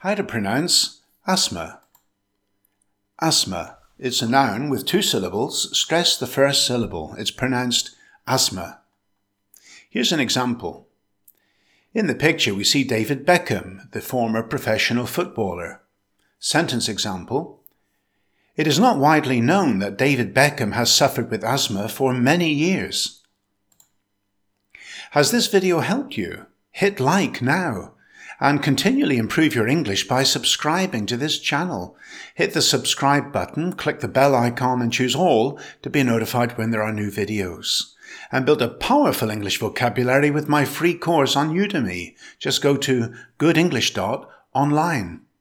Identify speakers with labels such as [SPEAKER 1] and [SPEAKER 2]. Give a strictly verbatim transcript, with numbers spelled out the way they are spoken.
[SPEAKER 1] How to pronounce asthma. Asthma. It's a noun with two syllables. Stress the first syllable. It's pronounced asthma. Here's an example. In the picture we see David Beckham, the former professional footballer. Sentence example. It is not widely known that David Beckham has suffered with asthma for many years. Has this video helped you? Hit like now. And continually improve your English by subscribing to this channel. Hit the subscribe button, click the bell icon and choose all to be notified when there are new videos. And build a powerful English vocabulary with my free course on Udemy. Just go to good english dot online.